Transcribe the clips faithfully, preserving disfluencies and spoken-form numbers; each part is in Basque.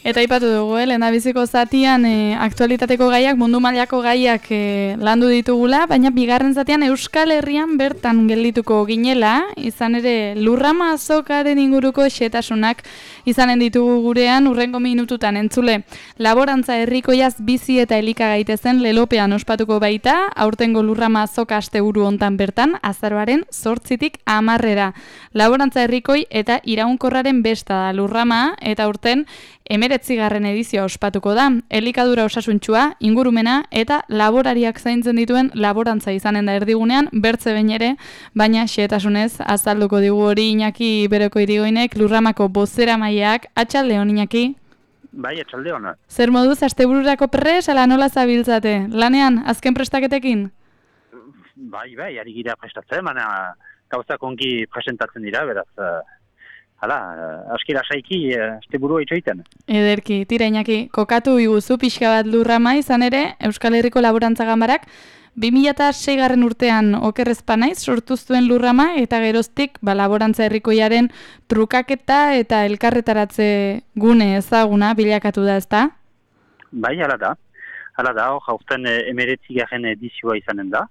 Eta aipatu dugu, eh, lehendabiziko zatian eh, aktualitateko gaiak, mundu mailako gaiak eh, landu ditugula, baina bigarren zatian Euskal Herrian bertan geldituko ginela, izan ere lurrama azokaren inguruko xetasunak izanen ditugu gurean urrengo minututan entzule. Laborantza herrikoiaz bizi eta elika gaitezen lelopean ospatuko baita, aurtengo lurrama azoka asteburu hontan bertan, azaroaren zortzitik hamarrera. Laborantza herrikoi eta iraunkorraren besta da lurrama, eta aurten emeretzigarren edizioa ospatuko da. Elikadura osasuntxua, ingurumena eta laborariak zaintzen dituen laborantza izanen da erdigunean, bertze behin ere, baina xehetasunez azalduko digu hori Iñaki Beroko Irigoinek, lurramako bozera maileak. Atxalde hon, Iñaki? Bai, atxalde hona. Zer moduz, astebururako prest, ala nola zabiltzate? Lanean, azken prestaketekin? Bai, bai, ari gira prestatzen, baina gauzak ongi presentatzen dira, beraz, hala, askira saiki, asteburua itxoiten. Ederki, tira Iñaki, kokatu iguzu pixka bat lurrama izan ere, Euskal Herriko Laborantza Ganbarak, bi mila seigarren urtean okerrezpanaiz sortu zuen lurrama eta geroztik ba, laborantza herrikoiaren trukaketa eta elkarretaratze gune ezaguna bilakatu da, ezta? Bai, hala da. Hala da, hor jauzten emeretzigarren edizioa izanen da.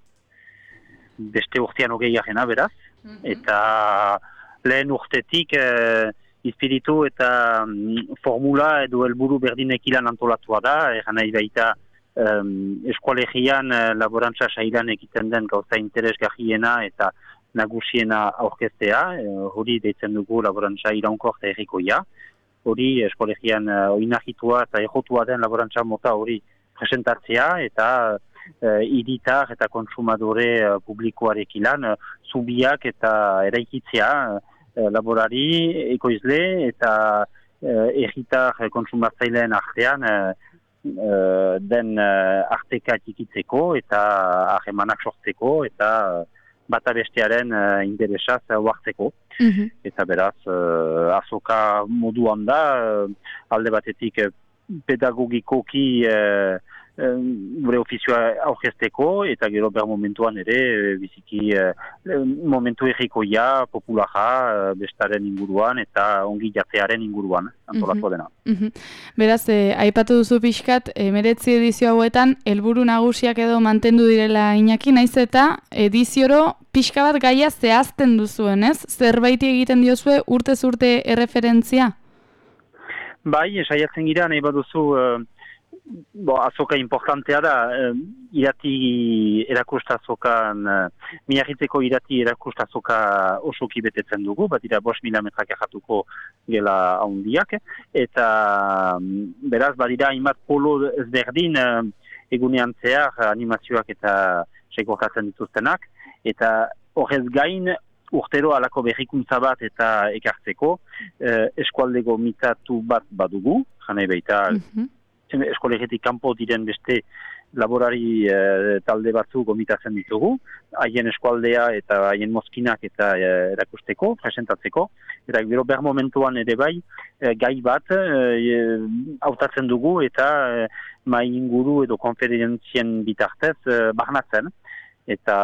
Beste urtean hogeigarrena beraz. Mm-hmm. Eta lehen urtetik eh, espiritu eta mm, formula edo helburu berdinek ilan antolatua da, eran nahi baita Um, eskualegian uh, laborantza sailan egiten den gauza interesgarriena eta nagusiena aurkeztea, uh, hori deitzen dugu laborantza iraunkor eta herrikoia. Hori eskualegian uh, oinahitua eta ejotua den laborantza mota hori presentatzea eta uh, hiritar eta konsumadore uh, publikoarekilan uh, zubiak eta eraikitzea uh, laborari, ekoizle eta uh, herritar uh, konsumatzaileen artean uh, Uh, den uh, arteka tikitzeko eta ahemanak sortzeko eta bata bestearen uh, interesaz huartzeko. Mm-hmm. Eta beraz, uh, azoka moduan da, uh, alde batetik uh, pedagogikoki uh, uh, gure ofizioa aurkezteko eta gero ber momentuan ere uh, biziki uh, momentu errikoia, populara, uh, bestaren inguruan eta ongi jatearen inguruan antolatu dena. Mm-hmm. Beraz, eh, aipatu duzu pixkat, emeretzi edizio hauetan, helburu nagusiak edo mantendu direla Iñaki, naiz eta edizioro pixka bat gaia zehazten duzuen, ez? Zerbaiti egiten diozue urtez urte erreferentzia? Bai, saiatzen gira, nahi baduzu, uh, bo, azoka importantea da, uh, irati erakustazokan, uh, miarritzeko irati erakustazoka osoki betetzen dugu, bat dira bost mila metrak erratuko gela handiak, eta um, beraz, badira hainbat polo ezberdin uh, egunean zehar animazioak eta sekortatzen dituztenak, eta horrez gain, urtero alako berrikuntza bat eta ekartzeko, eh, eskualdego mitatu bat badugu, janai baita, mm-hmm. eskualegetik kanpo diren beste laborari eh, talde batzu gomitatzen ditugu, haien eskualdea eta haien mozkinak eta eh, erakusteko, presentatzeko, eta gero ber momentuan ere bai, eh, gai bat eh, hautatzen dugu eta eh, mai inguru edo konferentzien bitartez eh, barnatzen, eta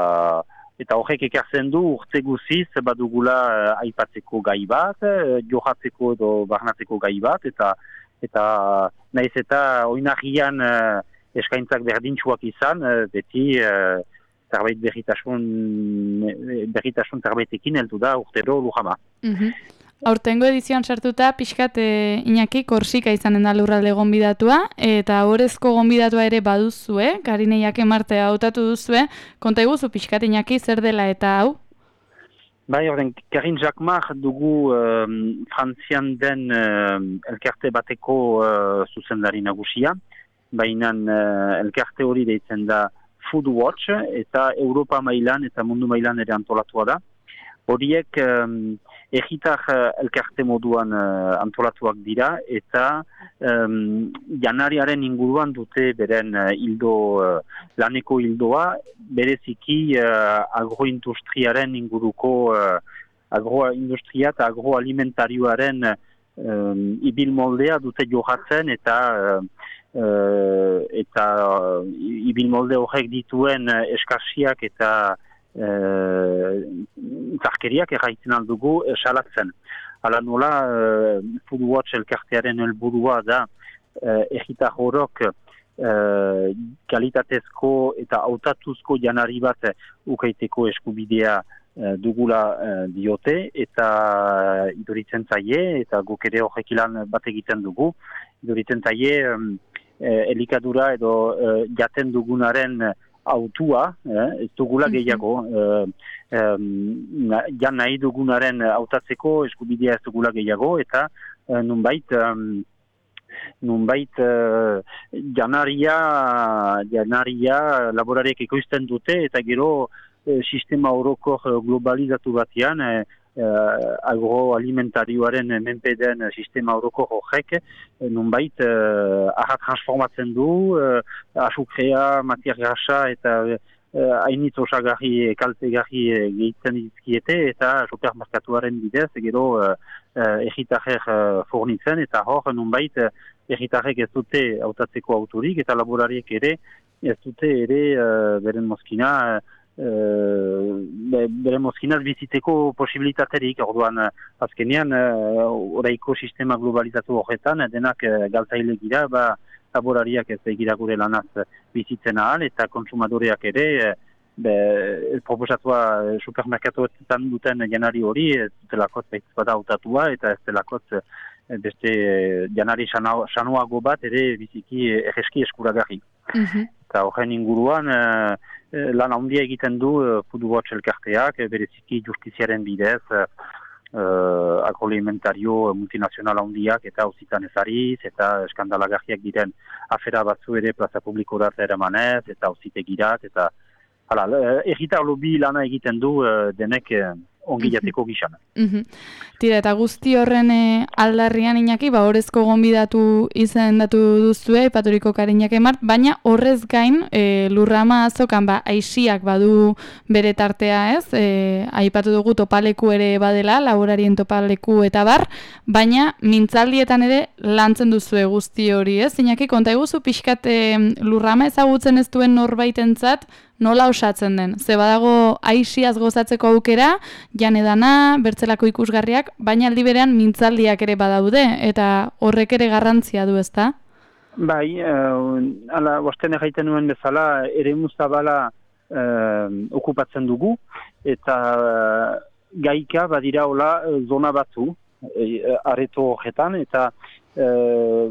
Eta horrek ekartzen du urte guziz badugula uh, aipatzeko gai bat, uh, johatzeko edo barnatzeko gai bat, eta eta naiz eta oinarrian uh, eskaintzak berdintsuak izan, uh, beti uh, zerbait berritasun, berritasun zerbaitekin heldu da urtero lujama. Mm-hmm. Aurtengo edizioan sartuta, pixkat e, Iñaki Korsika izanen da lurralde gonbidatua, eta horrezko gonbidatua ere baduzue, Garineiak emartea hautatu duzue, konta iguzu pixkat Iñaki zer dela eta hau? Bai, orden, Karin Jacquemart dugu um, Frantzian den um, elkarte bateko uh, zuzendari nagusia, baina uh, elkarte hori deitzen da Food Watch, eta Europa mailan eta mundu mailan ere antolatua da. Horiek um, egitar elkarte moduan uh, antolatuak dira eta um, janariaren inguruan dute beren uh, hildo, uh, laneko hildoa, bereziki uh, agroindustriaren inguruko uh, agroindustria eta agroalimentarioaren um, ibil moldea dute johatzen eta uh, uh, eta uh, ibil molde horrek dituen uh, eskarsiak eta zarkeriak erraitzen aldugu salatzen. Hala nola, uh, Foodwatch elkartearen helburua da uh, egitar horok uh, kalitatezko eta hautatuzko janari bat ukaiteko eskubidea uh, dugula uh, diote, eta uh, iduritzen zaie, eta guk ere horrek ilan bat egiten dugu, iduritzen zaie um, uh, elikadura edo uh, jaten dugunaren autua, eh, ez dugula gehiago, eh, eh, jan nahi dugunaren hautatzeko eskubidea ez dugula gehiago, eta eh, nunbait, eh, nunbait eh, janaria, janaria laborariek ekoizten dute, eta gero eh, sistema orokor globalizatu batean, eh, Uh, agroalimentarioaren menpeden sistema oroko horrek uh, nunbait uh, aha transformatzen du, uh, asukrea, matier grasa eta hainitz uh, osagarri, kaltegarri uh, gehitzen dizkiete eta supermerkatuaren bidez gero uh, uh, egitarrer uh, fornitzen, eta hor nunbait uh, egitarrek ez dute hautatzeko autorik eta laborariek ere ez dute ere uh, beren mozkina uh, Uh, be, bere mozkinaz biziteko posibilitaterik, orduan azkenean uh, oraiko sistema globalizatu horretan denak uh, galtzaile gira, ba, laborariak ez egira gure lanaz bizitzen ahal, eta konsumadoreak ere uh, be, proposatua supermerkatuetan duten janari hori ez delakotz behitz bada hautatua, eta ez delakotz uh, beste uh, janari sanuago bat ere biziki erreski eskuragarri. Mm-hmm. Eta horren inguruan uh, lan handia egiten du uh, Foodwatch elkarteak, bereziki justiziaren bidez, uh, uh, agroalimentario multinazional handiak eta auzitan ezariz, eta eskandalagarriak diren afera batzu ere plaza publikorat eramanez, eta auzitegirat, eta hala, egitar lobi lana egiten du uh, denek uh, ongi jateko gizan. Mm-hmm. Tira, eta guzti horren e, aldarrian Iñaki, ba, horrezko gonbidatu izendatu duzue, ipaturiko Kariñak Emart, baina horrez gain, e, Lurrama azokan, ba, aixiak badu bere tartea, ez? E, aipatu dugu topaleku ere badela, laborarien topaleku eta bar, baina mintzaldietan ere lantzen duzue guzti hori, ez? Iñaki, konta eguzu pixkat e, Lurrama ezagutzen ez duen norbaitentzat, nola osatzen den? Ze badago aixiaz gozatzeko aukera, jan edana, bertzelako ikusgarriak, baina aldi berean mintzaldiak ere badaude, eta horrek ere garrantzia du, ezta? Bai, uh, ala, bosten erraiten nuen bezala, ere muztabala uh, okupatzen dugu, eta uh, gaika badira hola zona batzu, uh, areto horretan, eta uh,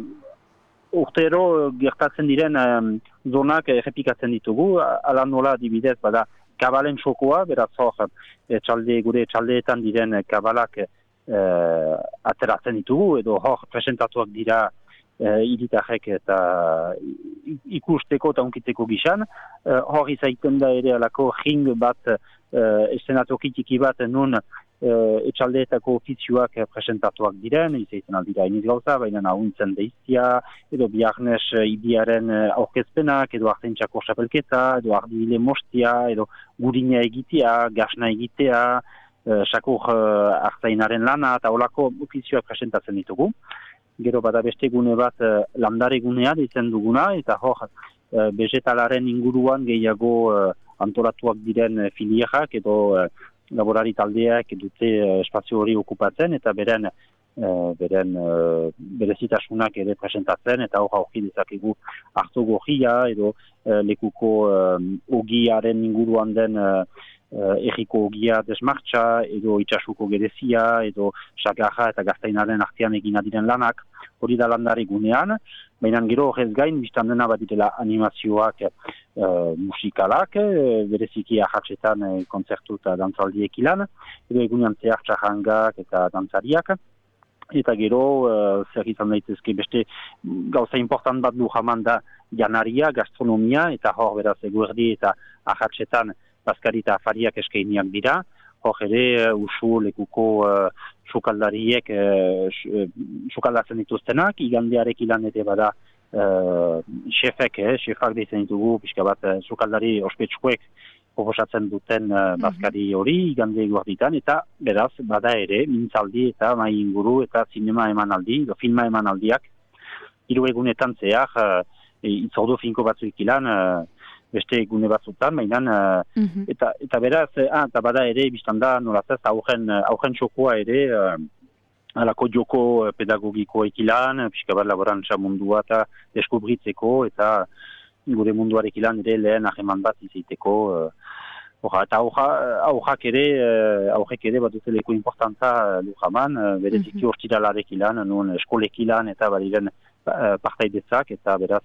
urtero gertatzen diren um, zonak errepikatzen ditugu, ala nola adibidez, bada kabalen txokoa, beraz hor, e, txalde, gure txaldeetan diren kabalak e, ateratzen ditugu, edo hor presentatuak dira e, iritarrek eta ikusteko eta unkiteko gizan. E, hor izaiten da ere alako ring bat, e, estenatokitiki bat nun Uh, etxaldeetako ofizioak presentatuak diren, izaiten aldira iniz gauza, baina nahuntzen deiztia, edo biarnes uh, ibiaren uh, aurkezpenak, edo artentxako xapelketa, edo ardibile mostia, edo gurina egitea, gasna egitea, uh, sakur uh, artzainaren lana, eta holako ofizioak presentatzen ditugu. Gero bada beste gune bat uh, landare gunea ditzen duguna, eta hor uh, vegetalaren inguruan gehiago uh, antolatuak diren uh, filierak, edo uh, laborari taldeak dute uh, espazio hori okupatzen, eta beren, uh, beren uh, berezitasunak ere presentatzen, eta hor aurki dezakegu hartu gorria, edo uh, lekuko uh, ogiaren inguruan den uh, uh, erriko ogia desmartxa, edo itxasuko gerezia, edo sagarra eta gaztainaren artean egina diren lanak, hori da landari gunean, baina gero horrez gain, biztan dena bat direla animazioak uh, musikalak, uh, bereziki ahatsetan uh, kontzertu eta dantzaldiek ilan, edo egunean zehar txarrangak eta dantzariak, eta gero uh, zer izan daitezke beste gauza important bat du jaman da janaria, gastronomia, eta hor beraz eguerdi eta ahatsetan bazkari eta afariak eskainiak dira, hor ere usu lekuko uh, sukaldariek uh, sukaldatzen dituztenak, igandearek ilan ere bada uh, xefek, eh, xefak ditzen ditugu, pixka bat uh, sukaldari ospetsuek proposatzen duten uh, bazkari hori, igande guarditan, eta beraz bada ere mintzaldi eta mai inguru eta zinema emanaldi, do filma emanaldiak, hiru egunetan zehar, uh, itzordu finko batzuik ilan, uh, beste egune batzutan, baina, uh, mm-hmm. eta, eta beraz, ah, eta bada ere, biztan da, nolazaz, aurren, aurren txokoa ere, uh, alako joko pedagogikoa ikilan, pixka bat laborantza mundua eta deskubritzeko, eta gure munduarek ilan ere lehen aheman bat iziteko. Horra, eta aurrak ere, aurrek ere bat duteleko importantza lujaman, bereziki urtiralarek ilan, nuen eskolek ilan eta badiren partaidetzak, eta beraz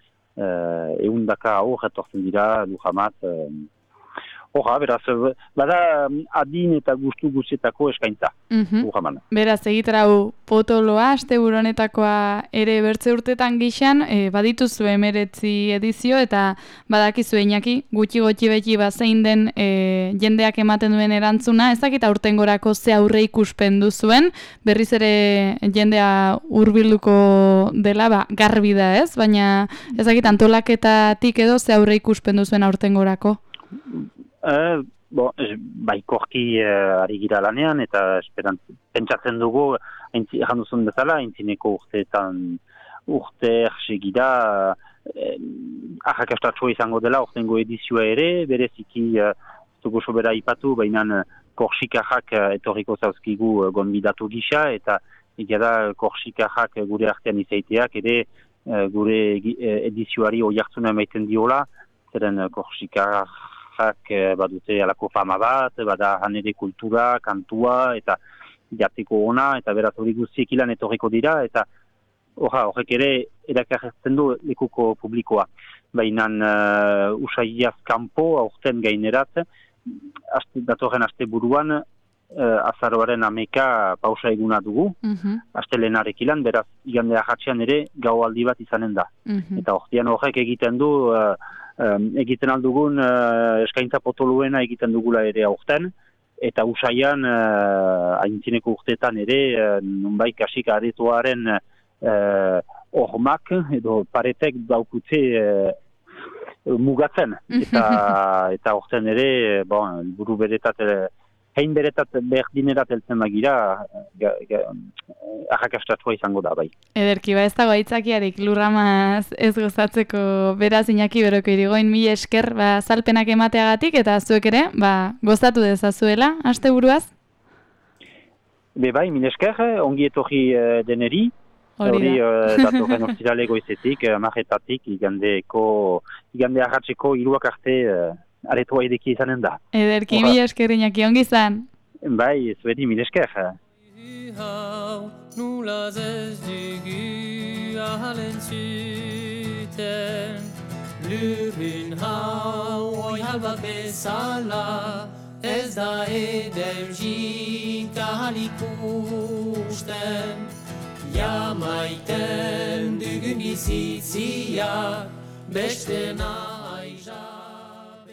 eundaka aur etortzen dira lujamat. Horra, beraz, bada adin eta gustu guzietako eskaintza, mm-hmm. lujaman. Beraz, egitarau potoloa, aste buronetakoa ere bertze urtetan gixan, e, badituzu emeretzi edizio, eta badakizu Iñaki, gutxi gutxi beti bazein den e, jendeak ematen duen erantzuna, ez dakit aurtengorako ze aurre ikuspen duzuen, berriz ere jendea hurbilduko dela, ba, garbi da ez, baina ez dakit antolaketatik edo ze aurre ikuspen duzuen aurtengorako? Uh, bo, baikorki uh, ari gira lanean, eta esperant, pentsatzen dugu, egan duzun bezala, entzineko urteetan urte ersegida, eh, ahakastatxoa izango dela, urtengo edizioa ere, bereziki, uh, zugu sobera ipatu, baina korsikajak uh, etorriko zauzkigu uh, gonbidatu gisa, eta egia da korsikajak gure artean izaiteak, ere uh, gure uh, edizioari oiartzuna emaiten diola, zeren uh, korsikajak badute alako fama bat, bada hanere kultura, kantua, eta jateko ona, eta beraz hori guztiek ilan etorriko dira, eta horra, horrek ere erakartzen du lekuko publikoa. Baina uh, usaiaz kanpo, aurten gainerat, aste, datorren aste buruan, uh, azaroaren ameka pausa eguna dugu, mm-hmm. aste lehenarek ilan, beraz igande ahatxean ere gau aldi bat izanen da. Mm-hmm. Eta hortian horrek egiten du, uh, Um, egiten aldugun uh, eskaintza potoluena egiten dugula ere aurten, eta usaian uh, aintzineko urteetan ere uh, nunbai kasik aretoaren uh, ormak edo paretek daukutze uh, mugatzen. Eta, eta aurten ere, bon, buru beretat, hein beretat berdinerat eltzen magira, ahakastatua izango da, bai. Ederki, ba ez dago aitzakiarik lurramaz ez gozatzeko beraz Iñaki Beroko irigoin mila esker, ba, salpenak emateagatik, eta zuek ere, ba, gozatu dezazuela, aste buruaz? Be bai, mila esker, ongi etorri uh, deneri, hori uh, datorren ostirale goizetik, uh, marretatik, igandeko, igande ahatzeko hiruak arte uh, aretoa edeki izanen da. Ederki, mila esker Iñaki, ongi izan? Bai, zuedi, mila esker. Nulaz ez dugu ahalen zuten Lurrin hau oihal bat bezala Ez da ederjik ahalik usten Jamaiten dugun bizitzia Beste nahi